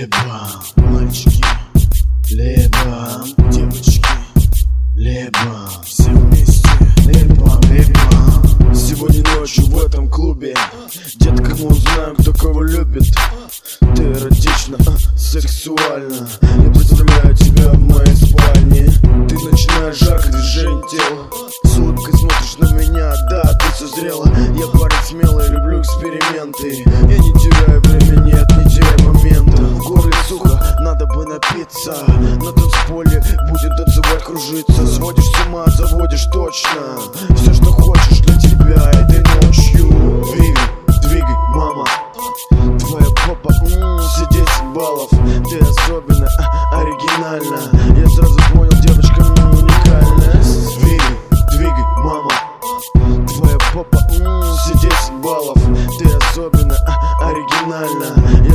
Либо мальчики, либо девочки, либо все вместе, либо. Сегодня ночью в этом клубе, детка, мы узнаем, кто кого любит. Ты эротично, сексуально. Я представляю тебя в моей спальне. Ты начинаешь жарко движение тела, с улыбкой смотришь на меня, да, ты созрела. Я парень смелый, люблю эксперименты. Я не теряю время, нет, не теряю момента. В горле сухо, надо бы напиться. На танцполе будем танцевать, кружиться. Сводишь с ума, заводишь точно. Все, что хочешь для тебя этой ночью. Двигай, мама. Твоя попа, все 10 баллов. Ты особенно, оригинально. Я сразу понял, девочка, уникальная. Двигай, мама. Твоя попа, все 10 баллов. Ты особенно, оригинально.